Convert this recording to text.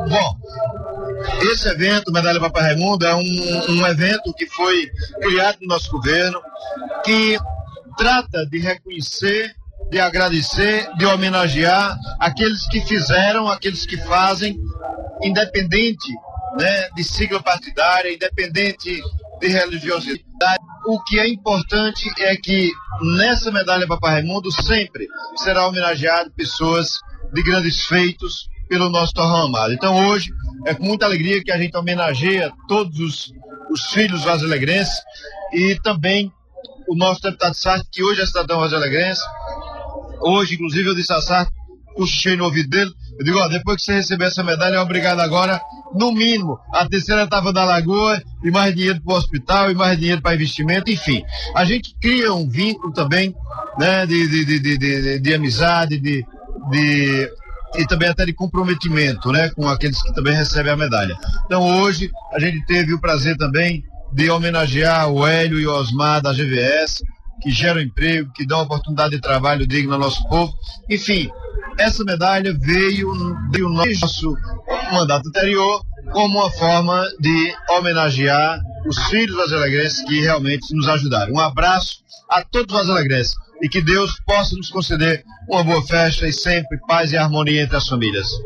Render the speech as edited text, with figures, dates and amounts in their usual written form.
Bom, esse evento, Medalha Papai Raimundo, é um evento que foi criado no nosso governo, que trata de reconhecer, de agradecer, de homenagear aqueles que fizeram, aqueles que fazem, independente, né, de sigla partidária, independente de religiosidade. O que é importante é que nessa Medalha Papai Raimundo sempre será homenageado pessoas de grandes feitos pelo nosso torrão amado. Então hoje é com muita alegria que a gente homenageia todos os filhos vazilegrenses e também o nosso deputado Sartre, que hoje é cidadão vazilegrense. Hoje, inclusive, eu disse a Sartre, puxei no ouvido dele, eu digo, ó, depois que você receber essa medalha, é obrigado agora, no mínimo, a terceira etapa da Lagoa, e mais dinheiro para o hospital, e mais dinheiro para investimento, enfim. A gente cria um vínculo também, né, de amizade, e também até de comprometimento, né, com aqueles que também recebem a medalha. Então hoje a gente teve o prazer também de homenagear o Hélio e o Osmar da GVS, que geram emprego, que dão oportunidade de trabalho digno ao nosso povo. Enfim, essa medalha veio do nosso mandato anterior como uma forma de homenagear os filhos vazilegrenses que realmente nos ajudaram. Um abraço a todos os vazilegrenses e que Deus possa nos conceder uma boa festa e sempre paz e harmonia entre as famílias.